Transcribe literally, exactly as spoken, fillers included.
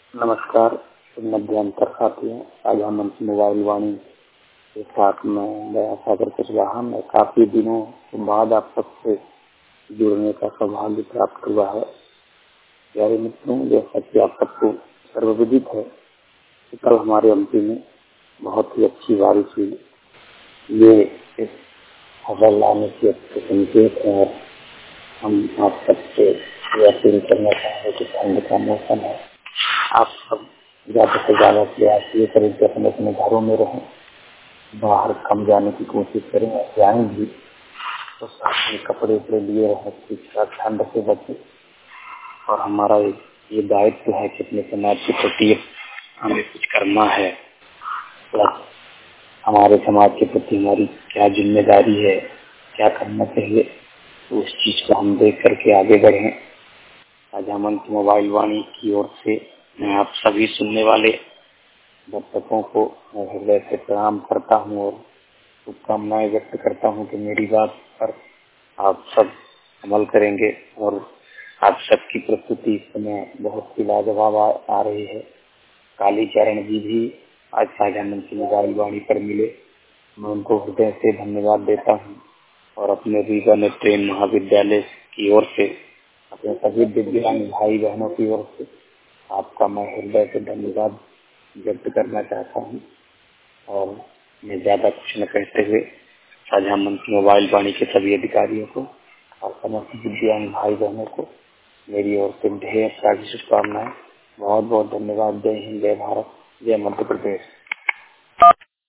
नमस्कार मध्यांतर साथियों। आज हम मंच मोबाइल वाणी के साथ में दया सागर कुशवाहा में काफी दिनों के बाद आप सबसे जुड़ने का सौभाग्य प्राप्त हुआ है। प्यारे मित्रों, जैसा कि आप सबको सर्वविदित है कि कल हमारे एमपी में बहुत ही अच्छी बारिश हुई। ये इस फसल लाने की अच्छे संकेत है और हम आप सबसे अपील करना चाहेंगे कि ठंड का मौसम है, आप सब ज्यादा से ज्यादा प्रयास ये करें कि अपने अपने घरों में रहें, बाहर कम जाने की कोशिश करें। जाएं भी तो साथ में कपड़े उपड़े लिए रहें, ठंड से बचे। और हमारा ये दायित्व है कि अपने समाज के प्रति हमें कुछ करना है। तो हमारे समाज के प्रति हमारी क्या जिम्मेदारी है, क्या करना चाहिए, तो उस चीज को हम देख करके आगे बढ़े। आज हम मोबाइल वाणी की ओर से मैं आप सभी सुनने वाले दर्शकों को हृदय से प्रणाम करता हूँ और शुभकामनाएं व्यक्त करता हूँ कि मेरी बात पर आप सब अमल करेंगे। और आप सबकी प्रस्तुति इस समय बहुत ही लाजवाब आ, आ रही है। कालीचरण जी भी आज साझा मंच मोबाइल वाणी पर मिले, मैं उनको हृदय से धन्यवाद देता हूँ। और अपने रीगा ट्रेन महाविद्यालय की ओर से अपने सभी दिव्यांग भाई बहनों की ओर से आपका मैं हृदय से धन्यवाद व्यक्त करना चाहता हूँ। और मैं ज्यादा कुछ न कहते हुए साझा मंच मोबाइल वाणी के सभी अधिकारियों को और समस्त दिव्यांग भाई बहनों को मेरी ओर से ढेर सारी शुभकामनाएं। बहुत बहुत धन्यवाद। जय हिंद, जय भारत, जय मध्य प्रदेश।